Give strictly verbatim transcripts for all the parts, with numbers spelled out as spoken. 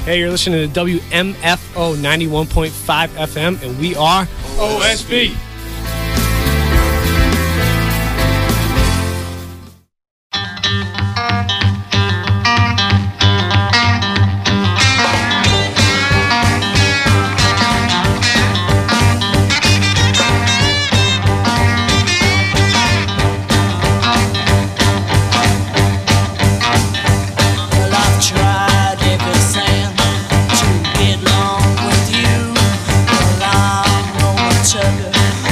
Hey, you're listening to W M F O ninety-one point five F M, and we are O S B. Sugar.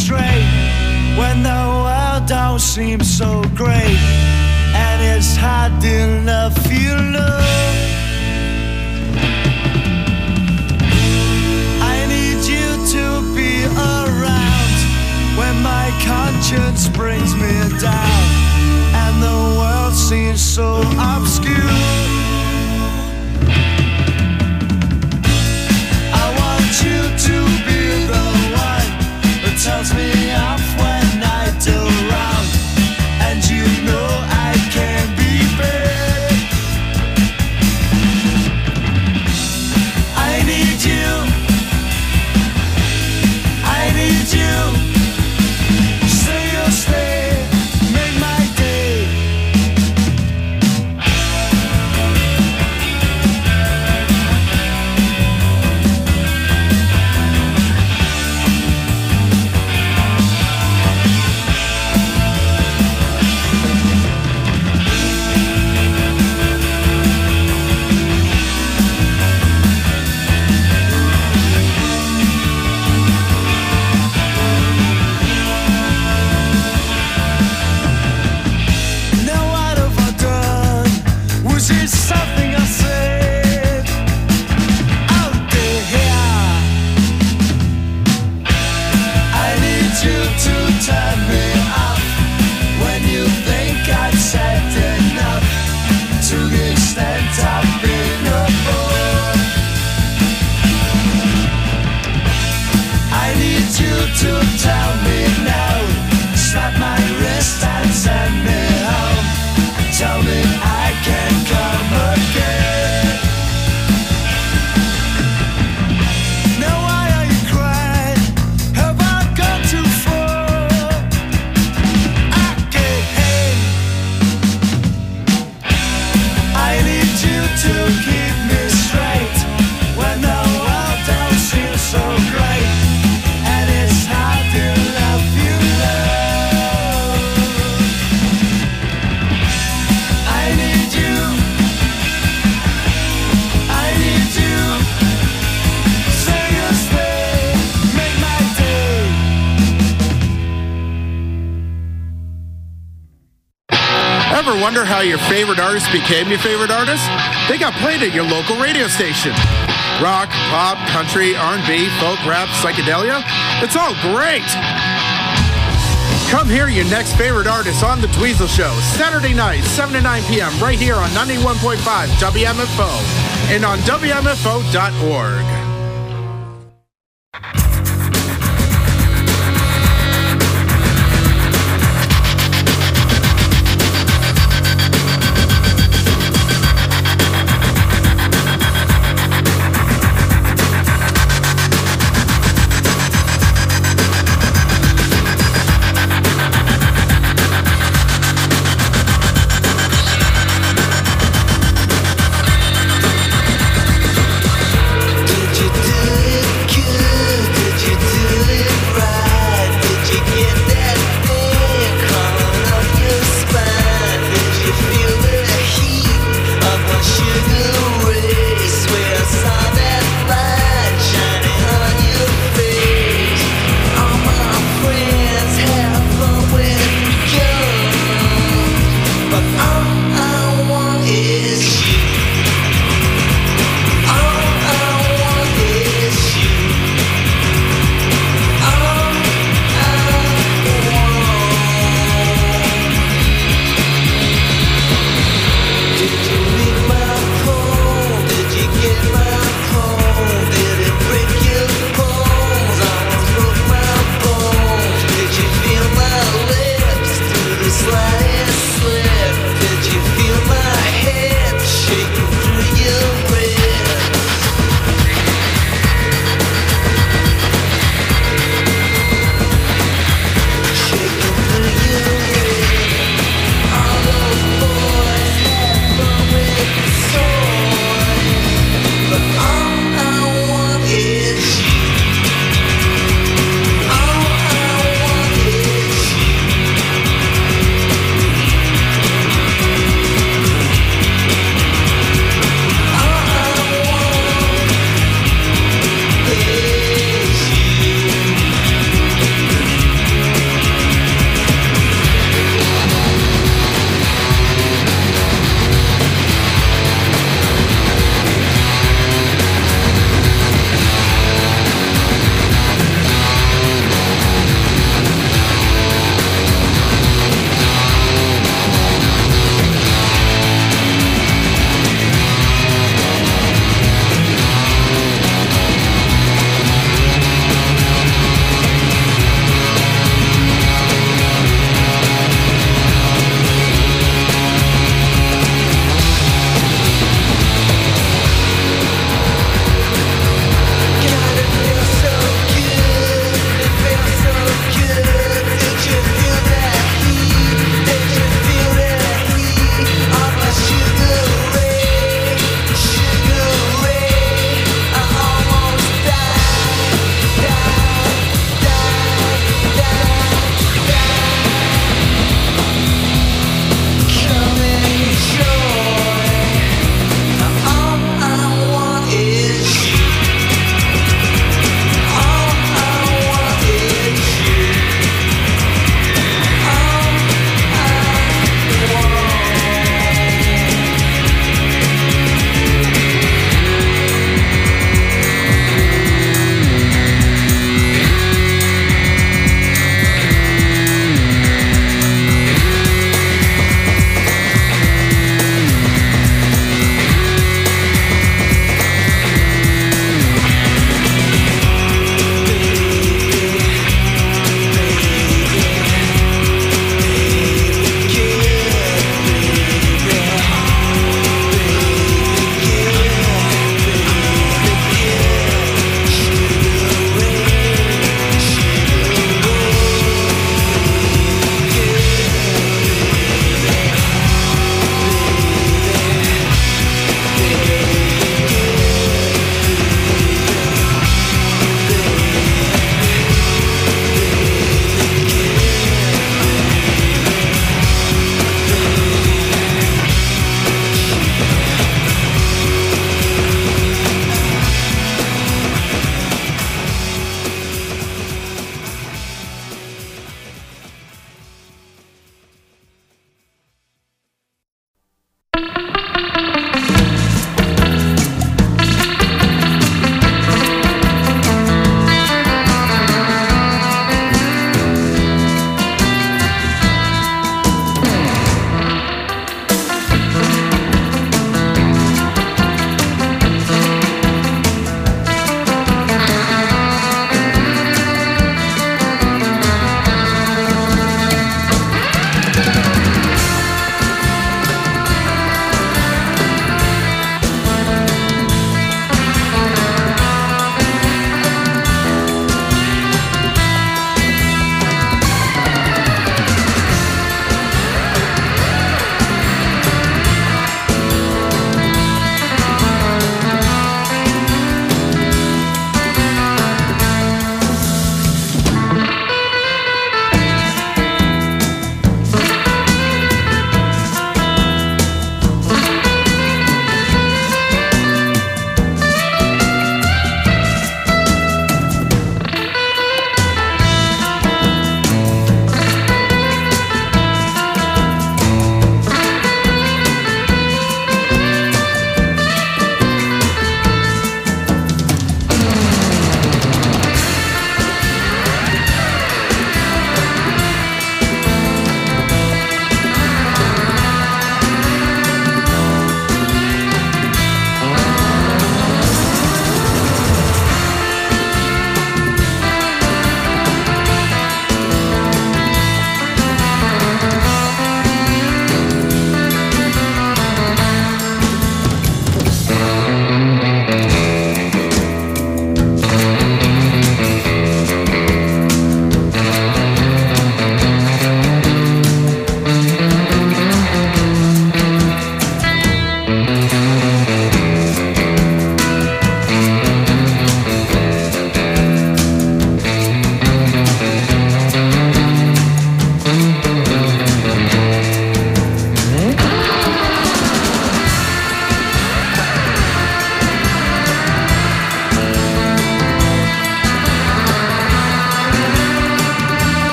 straight when the world don't seem so great, and it's hard enough, you know. I need you to be around when my conscience brings me down and the world seems so obscure. I want you to be the one that tells me off when I do wrong, and you know I can be bad. I need you, I need you. Say you'll stay, make my day. Something I said out there. I need you to turn me off when you think I've said enough, to the extent I've been a bore. I need you to tell me now, slap my wrist and send me home. Tell me I can come again. Now why are you crying? Have I gone too far? Again, I need you to keep me straight when the world don't seem so great, and it's hard to love you, love. I need you, I need you. Say you'll stay, make my day. Ever wonder how your favorite artist became your favorite artist? They got played at your local radio station. Rock, pop, country, R and B, folk, rap, psychedelia. It's all great. Come hear your next favorite artist on The Dweezil Show, Saturday night, seven to nine p.m. right here on ninety-one point five W M F O and on W M F O dot org. Did you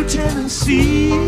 Tennessee.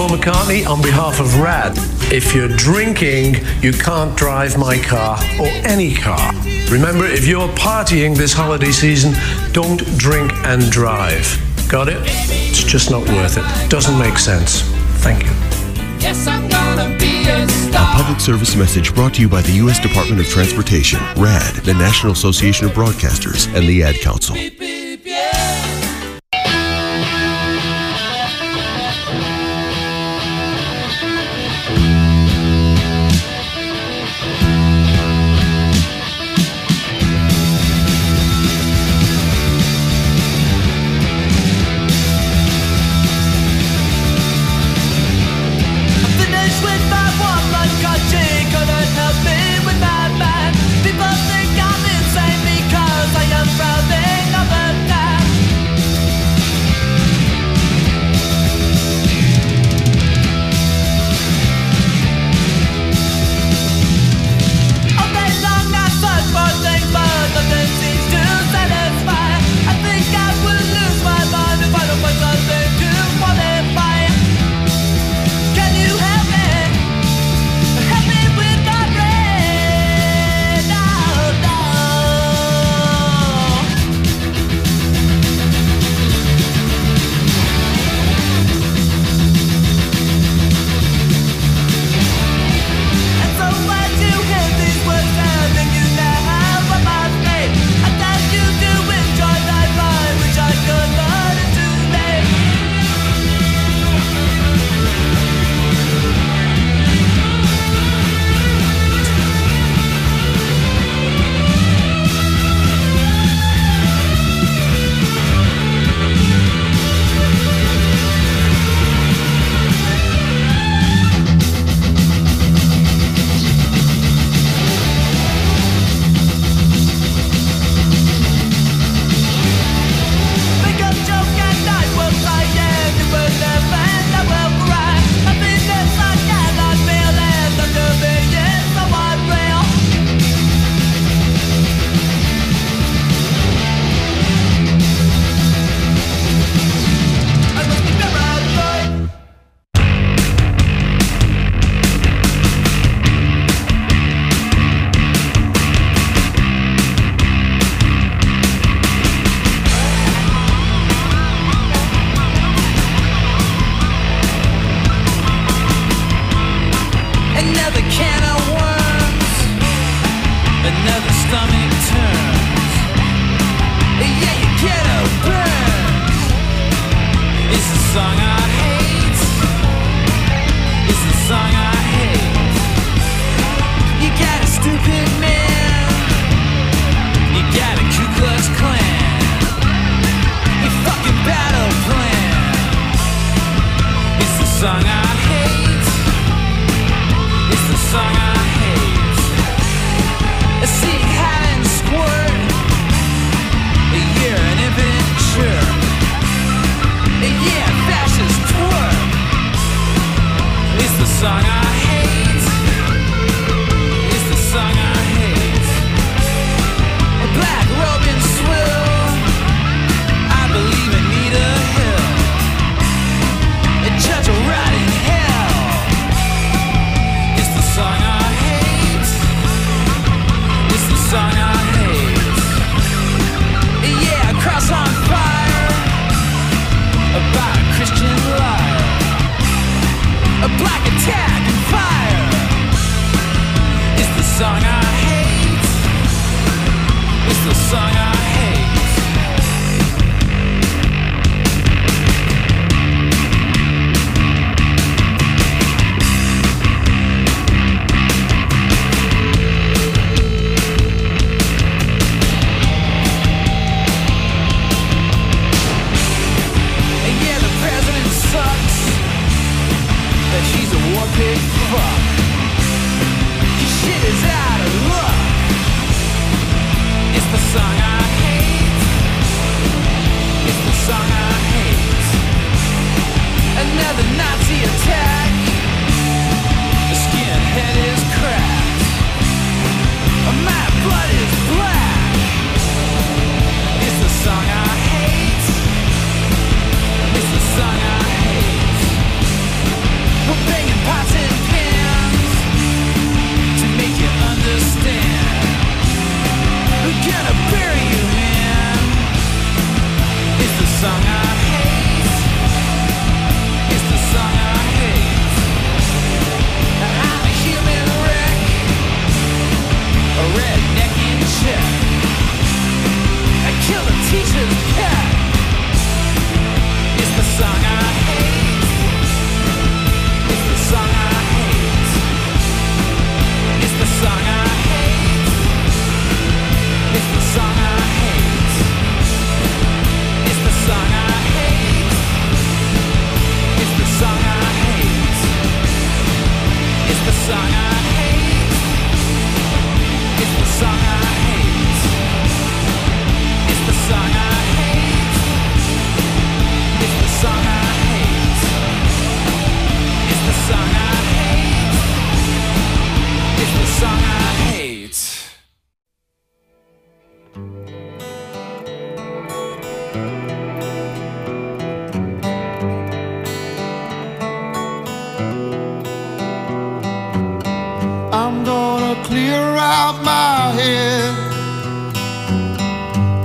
McCartney on behalf of RAD. If you're drinking, you can't drive my car or any car. Remember, if you're partying this holiday season, don't drink and drive. Got it? It's just not worth it. Doesn't make sense. Thank you. Yes, I'm gonna be a A star. public service message brought to you by the U S Department of Transportation, RAD, the National Association of Broadcasters, and the Ad Council. Beep, beep, yeah. Finished with my one-man country, couldn't help me with my man. People think I'm insane because I am frowning up and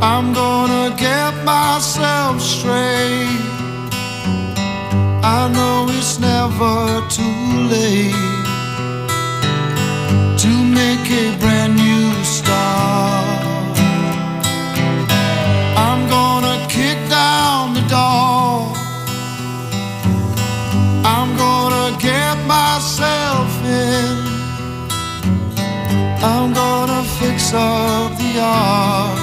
I'm gonna get myself straight. I know it's never too late to make a brand new start. I'm gonna kick down the door. I'm gonna get myself in. I'm gonna fix up the yard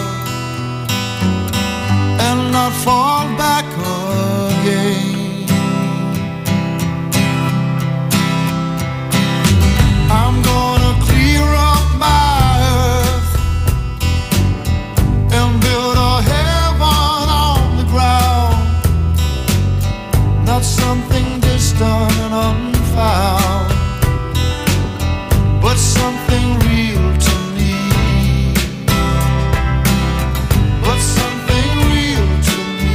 and not fall back again. I'm gonna clear up my earth and build a heaven on the ground, not something distant and unfound, but something real to me, but something real to me.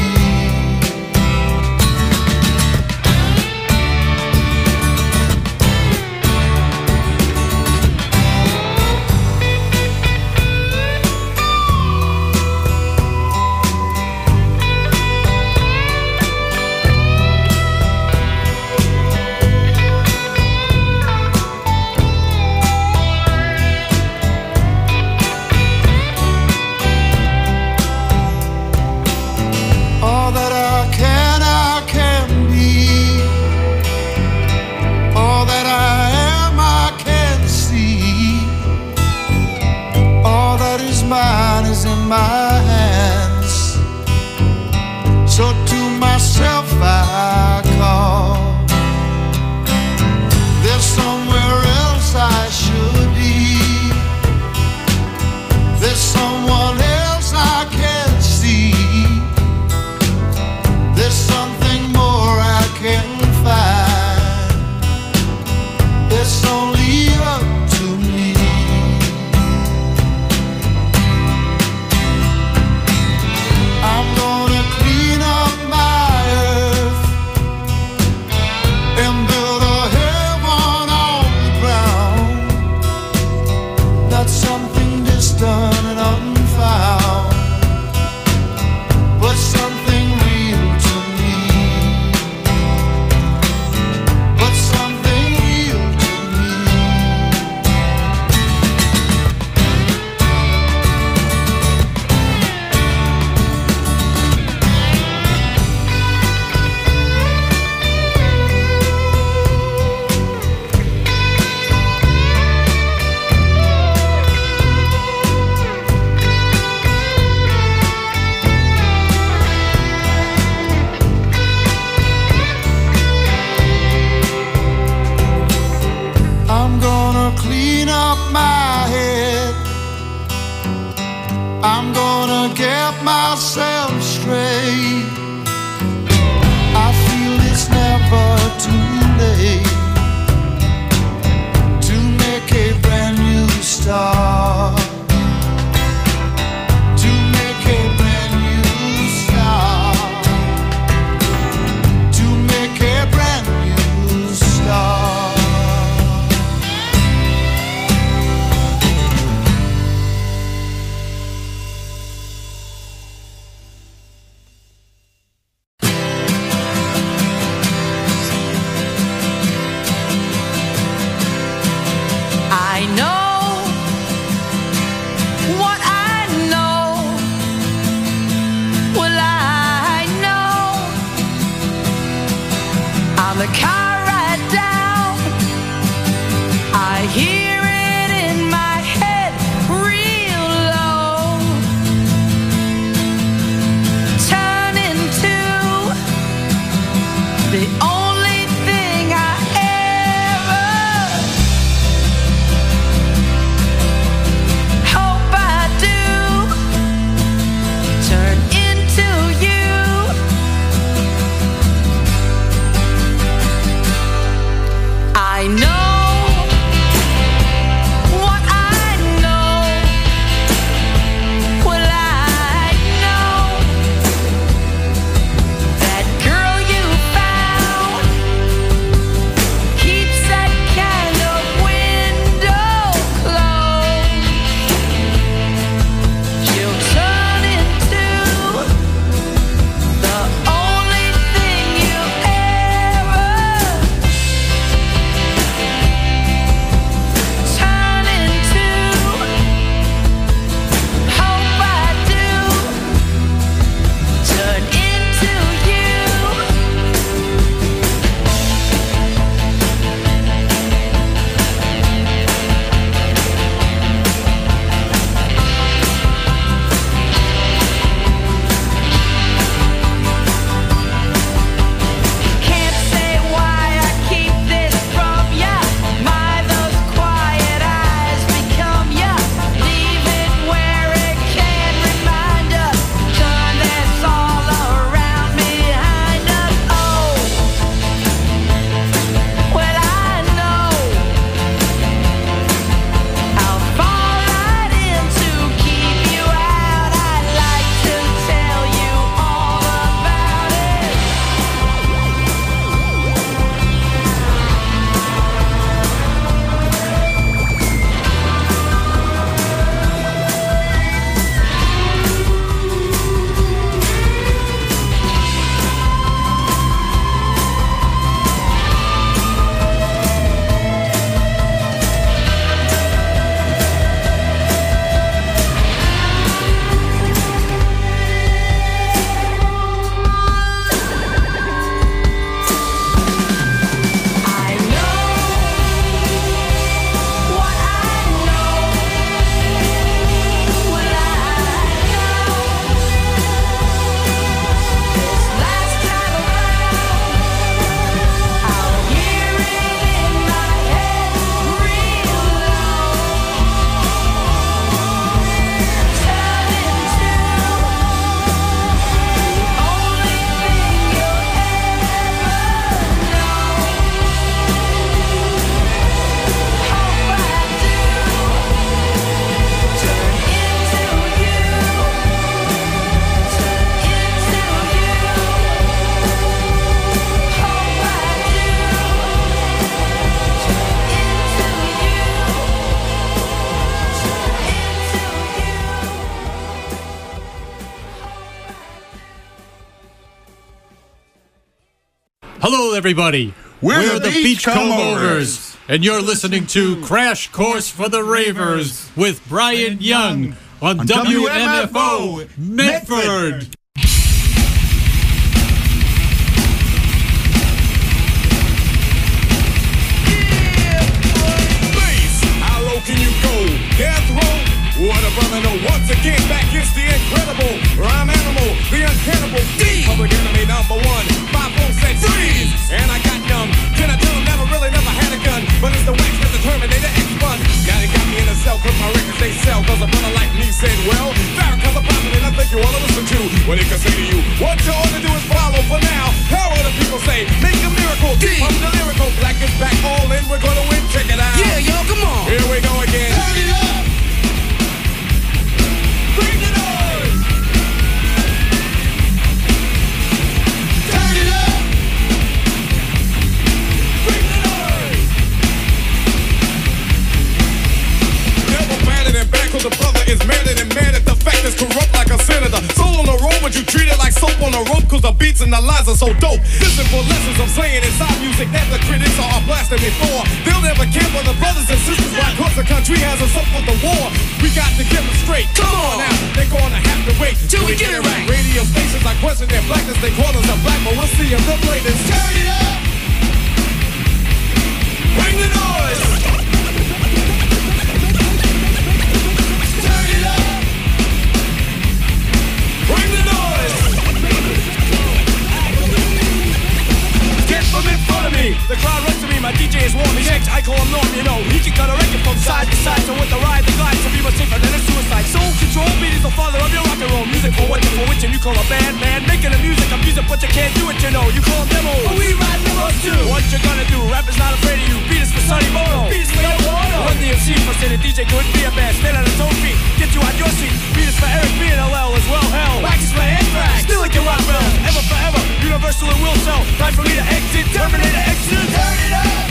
All that I can, I can be. All that I am, I can see. All that is mine is in my hands. So to myself I call. There's somewhere else I should be. There's someone else I can see. There's something more I can find. It's only up to me. I'm gonna clean up my earth and build a heaven on the ground, not something distant and unfound, but something real to me, but something real to me. I'm gonna clean up my head. I'm gonna get myself straight. I feel it's never too late to make a brand new start. To make a brand new start. To make a brand new start. I know Hello, everybody. We're, We're the, the Beachcombers, and you're listening to Crash Course for the Ravers with Brian Young on, on W M F O Medford. How low can you go? Death row? What a brother, no. Once again, back is the incredible rhyme animal, the uncannibal D. Public enemy number one. Five four said freeze, and I got numb. Can I tell him never really never had a gun? But it's the wax that the Terminator X-Bun. Now they got me in a cell, cause my records they sell. Cause a brother like me said, well, Farrakhan's a prophet, and I think you ought to listen to what he can say to you. What you ought to do is follow for now. How will the people say? Make a miracle. D. I'm the lyrical. Black is back, all in. We're gonna win. Check it out. Yeah, yo, come on. Here we go again. Turn it up. Bring the noise! Turn it up! Bring the noise! Never better than bad, cause the brother is madder than mad at the fact that's corrupt like a senator. Soul on the road, but you treat it like soap on a rope, cause the beats and the lines are so dope. Listen for lessons I'm saying inside music that the critics are blasting me for. They'll never care for the brothers and sisters, why cause the country has us up for the war. We got to get them straight. Come on now, they're gonna have to wait till we get it right. Radio stations like question their blackness, they call us a black, but we'll see if they'll play this. Turn it up! Bring the noise! Turn it up! Bring the noise! Get from in front of me, the crowd runs to me, my D J is warm, he's X, I call him Norm, you know. He can cut a record from side to side, so with the ride, the glide, to be much safer than a suicide. Soul control, beat is the father of your rock and roll. Music for what, for which, and you call a band, man. Making the music, I'm music, but you can't do it, you know. You call them demos, but we ride demos too. What you gonna do? Rap is not afraid of you. Beat is for Sonny Bono, beat is for Yoko Ono. Run D M C for say the D J couldn't be a band. Stand on his own feet, get you out your seat. Beat is for Eric B and L L as well, hell. Wax is for Anthrax, still like your rock bell. Ever forever, universal and will sell. Time for me to exit, Terminator exit. Turn it up!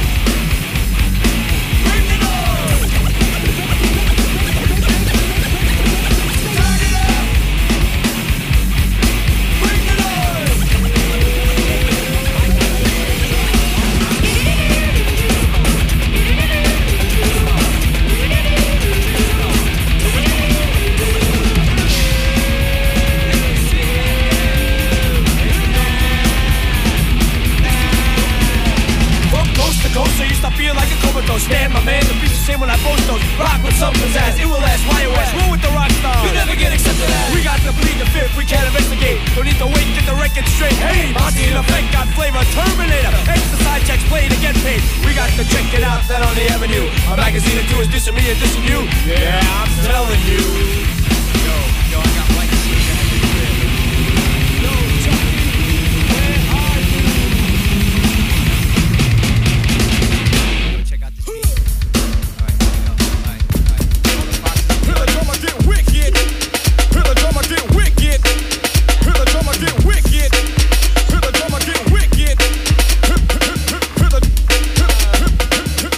Stand my man, the beats the same when I post those. Rock with some pizzazz, it will last, why it last. Roll with the rock stars, you never get accepted as. We got to plead the fifth, we can't investigate. Don't need to wait, get the record straight. Hey, Monty in effect, got flavor, Terminator. Exercise checks, play to get paid. We got to check it out, that on the avenue. A magazine or two is dissing me and dissing you. Yeah, I'm telling you. Yo, yo, I got like this. Yo, Chucky, where are you?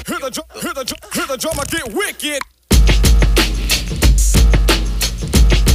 Hear the drummer get wicked.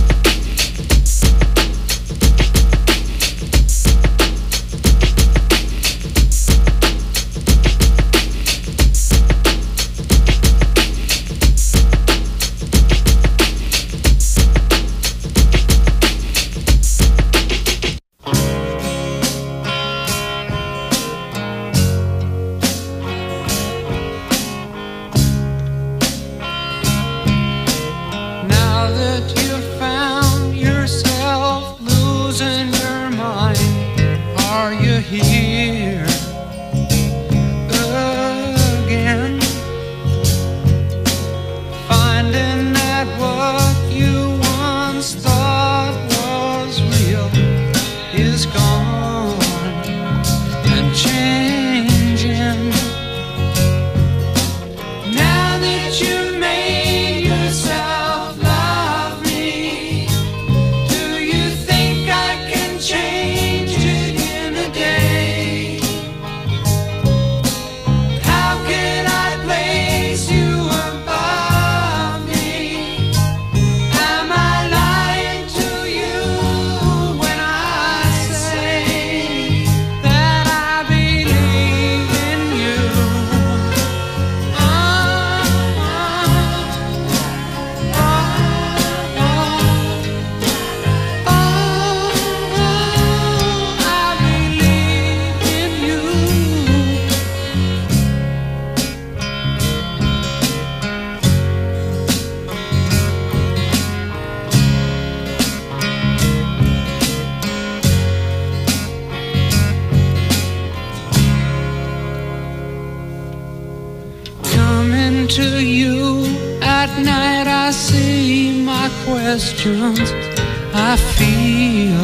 to you at night, I see my questions, I feel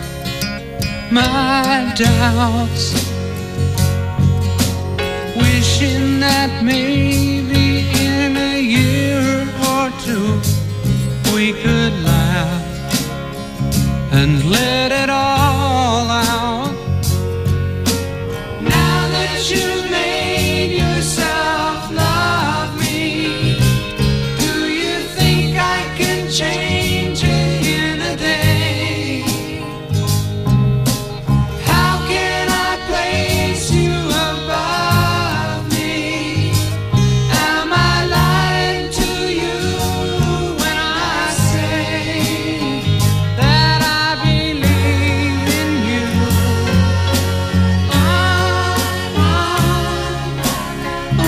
my doubts, wishing that maybe in a year or two we could laugh and let it all out. Now that you've made yourself love me, do you think I can change it in a day? How can I place you above me? Am I lying to you when I say that I believe in you? Oh, oh, ooh,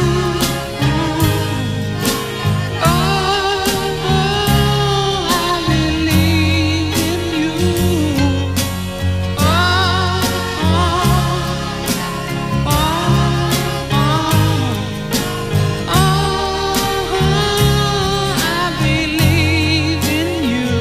ooh. Oh, oh, I believe in you. Oh, oh, oh, oh, I believe in you.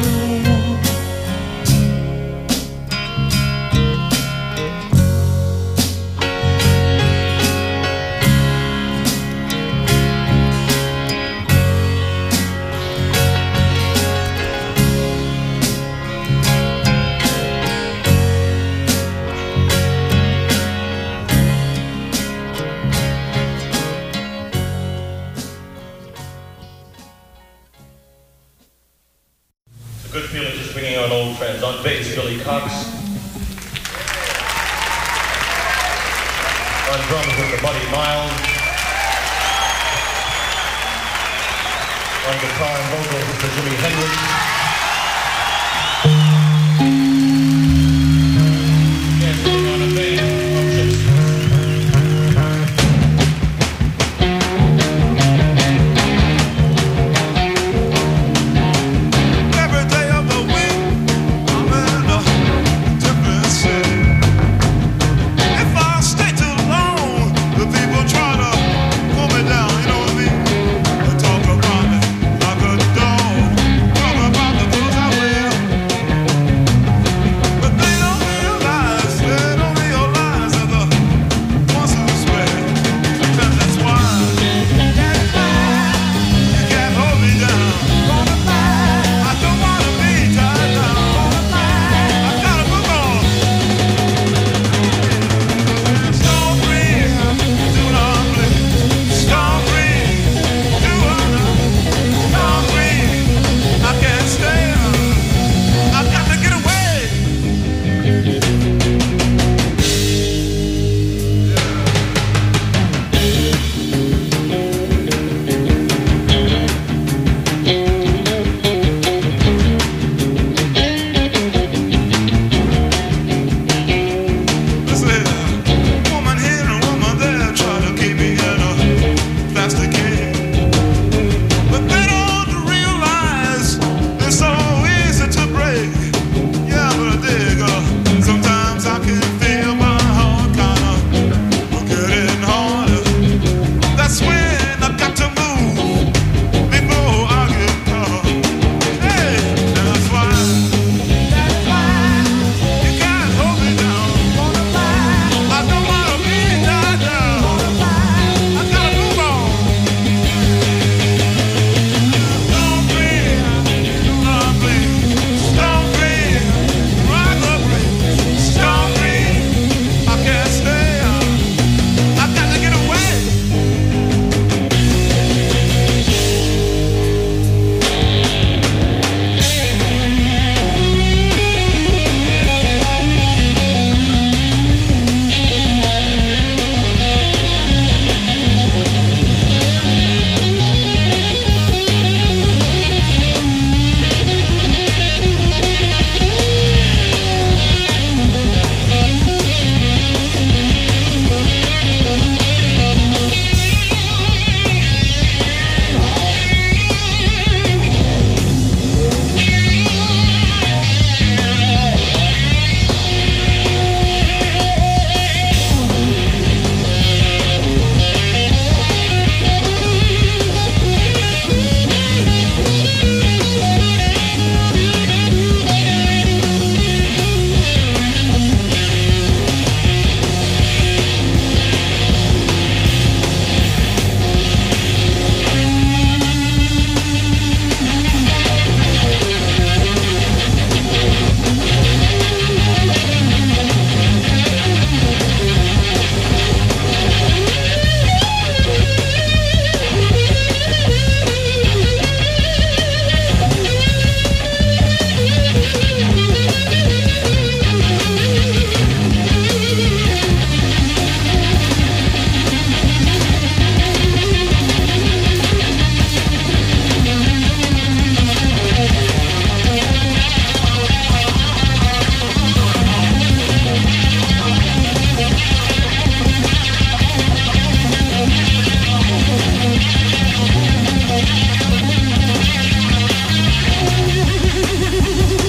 It's a good feeling just bringing on old friends. On bass, Billy Cox. On drums with the Buddy Miles. On guitar and vocals with the Jimi Hendrix.